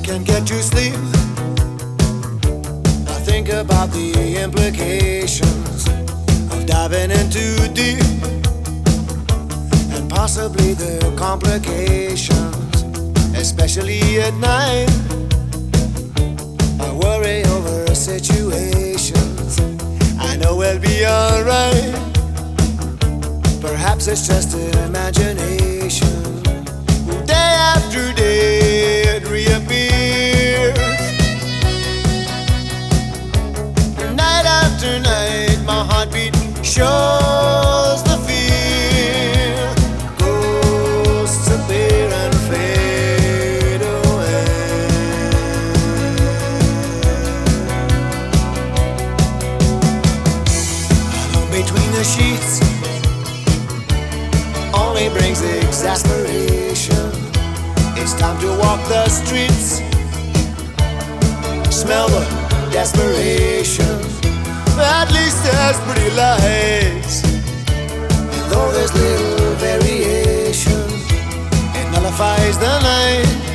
can't get you sleep. I think about the implications of diving in too deep, and possibly the complications, especially at night. I worry over situations I know we'll be alright. Perhaps it's just imagination. Day after day it reappears. Night after night my heartbeat shows the fear. Ghosts appear and fade away. Alone between the sheets only brings exasperation. It's time to walk the streets, smell the desperation. At least there's pretty lights, and though there's little variation, it nullifies the night.